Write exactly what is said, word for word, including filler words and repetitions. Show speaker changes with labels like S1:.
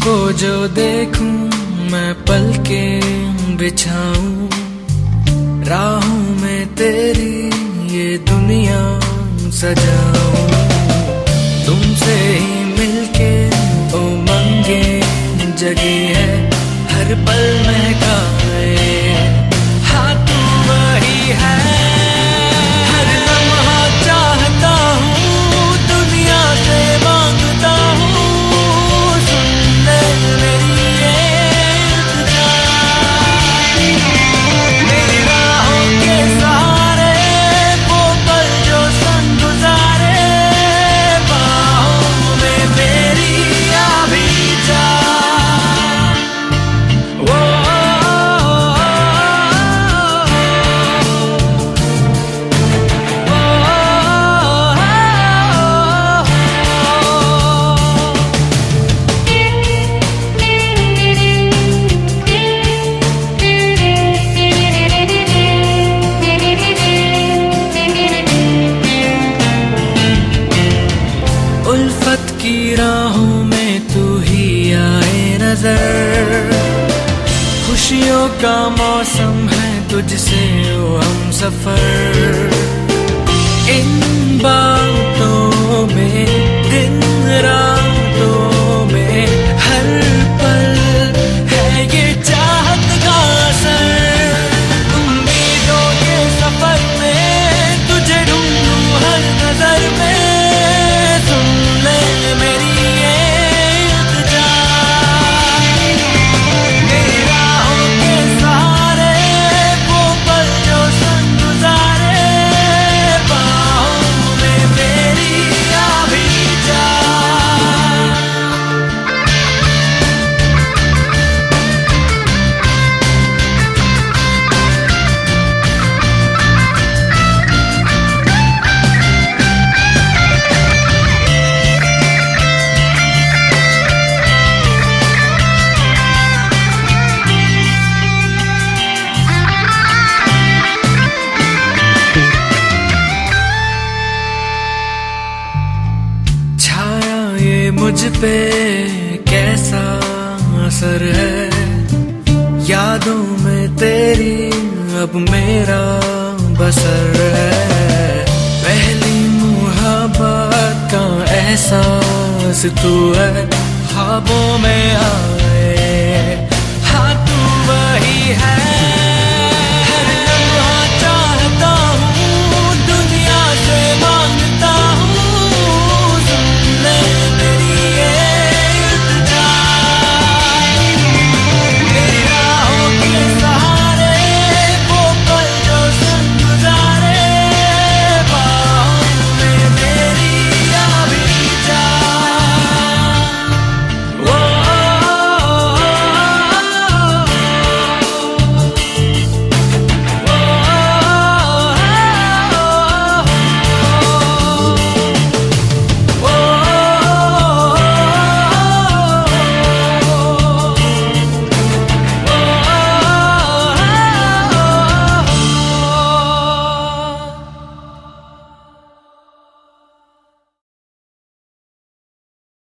S1: को जो देखूं मैं पलके बिछाऊं, राहों में तेरी ये दुनिया सजाऊं। तुमसे ही मिलके उमंगे जगी है, हर पल महकाए हाँ तू वही है। हर लम्हा चाहता हूँ, दुनिया से मांगता हूँ, सुन ले मेरी ये इल्तिजा। मेरी राहों के सहारे वो पल जो संग गुजारे, बाहों में मेरी आ भी जा। उल्फत की राहों में तू ही आए नजर, खुशियों का मौसम है तुझसे ओ हम सफर। इन बातों में दिन रातों में हर पल है ये चाहत का असर। उम्मीदों के सफर में तुझे ढूंढूं हर नजर में, सुन ले मेरी ये इल्तिजा। मेरी राहों के सहारे वो पल जो संग गुजारे, बाहों में मेरी आ भी जा। छाया ये मुझ पे कैसा असर है, यादों में तेरी अब मेरा बसर है। पहली मुहब्बत का एहसास तू है, ख्वाबों में आए हाँ तू वही है।